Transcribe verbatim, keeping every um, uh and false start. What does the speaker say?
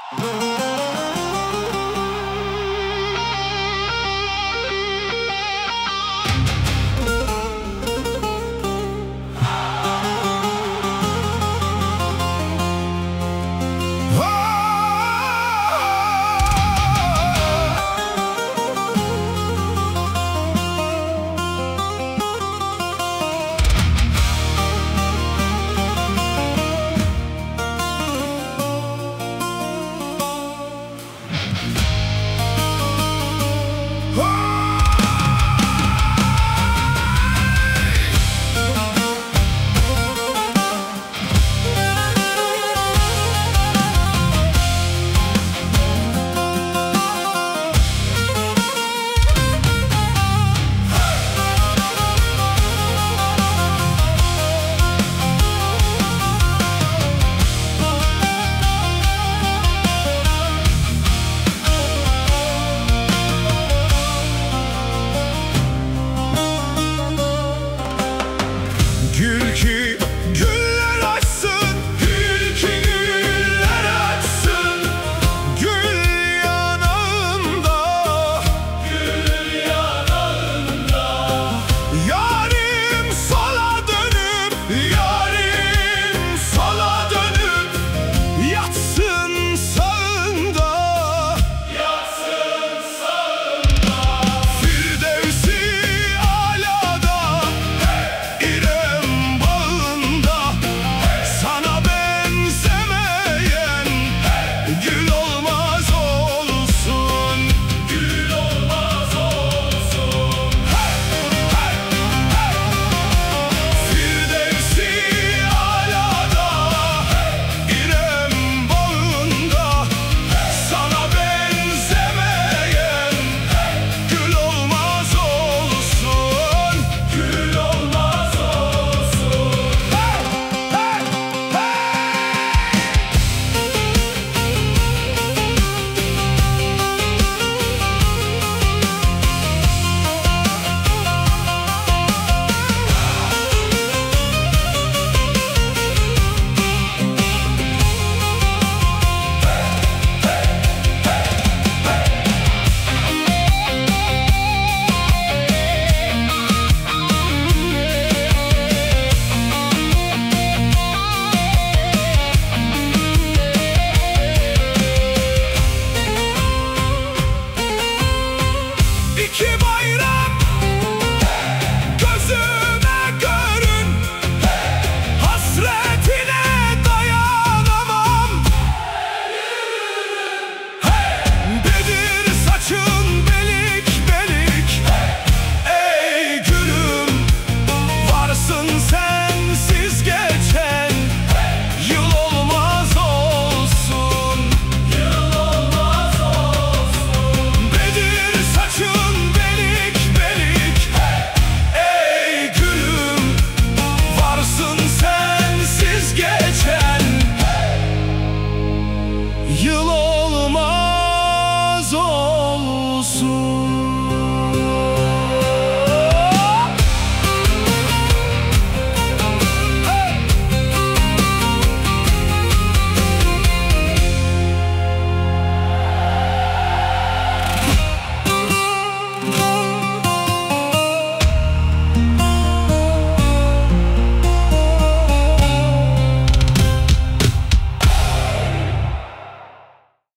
Gül ki güller açsın, gül ki güller açsın. Gül yanağında, gül yanağında. Yarim sola dönüp, yarim sola dönüp yatsın sağında, yatsın sağında. Firdevsi alada, İrem sana benzemeyen gül olmaz olsun, gül olmaz olsun. Firdevsi alada, İrem bağında sana benzemeyen gül olmaz olsun, gül olmaz olsun. İki bayrak gözüme görün, hasretine dayanamam. Bedir saçın belik belik, ey gülüm, varsın sensiz geçen yıl olmaz olsun, yıl olmaz olsun. Bedir saçın belik belik, ey gülüm, varsın sensiz geçen yıl